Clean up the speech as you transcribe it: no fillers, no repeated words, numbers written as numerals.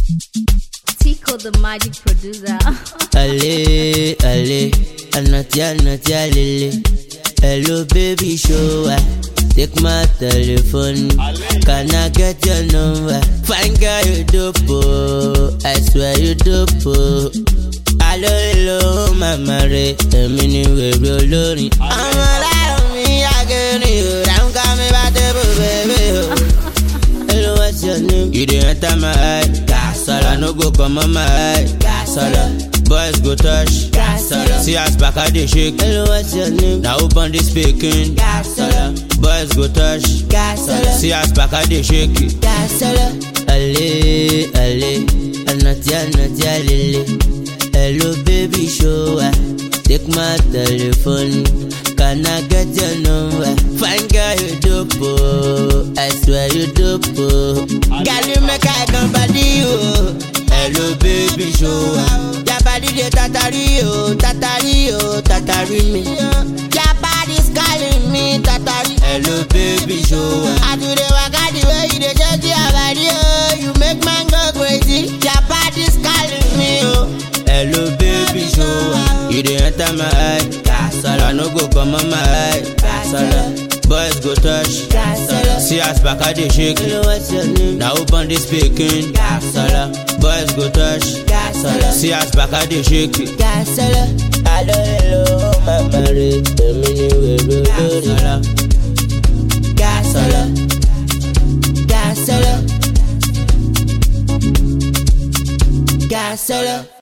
Tico the magic producer. Allez, allez, anatia, lele. Hello baby, show take my telephone. Can I get your number? Fine girl, you dope, I swear you dope. Hello, hello, mama, temi ni wewe olórin. I'm alive, me again, you don't call me by table, baby. Hello, what's your name? You didn't enter my eye. Gasala, no go come on my eye. Gasala. Boys go touch, Gasala. See us back at the shake. Hello, what's your name? Now open the speaking, Gasala. Boys go touch, Gasala. See us back at the shake, Gasala. Allez, allez, anatia, lele. Hello baby, show take my telephone. Can I get your number? Fine girl, you dope, I swear you dope. Girl, you make I come body, oh. Hello baby, show your body de tatari me. Your body's calling me tatari. Hello baby, show I do the work out the way you dey change your body, oh. You make man go crazy. Your body's calling me, oh. Hello baby, show you dey enter my eye. Gasala, no go come on my eye. Gasala, boys go touch. Gasala, see us back at the shake. Hello, what's your name? Now open the speaking. Gasala, boys go touch. Gasala, see us back at the shake. Gasala, hello, hello, mama, temi ni wewe olórin. Gasala, Gasala, Gasala.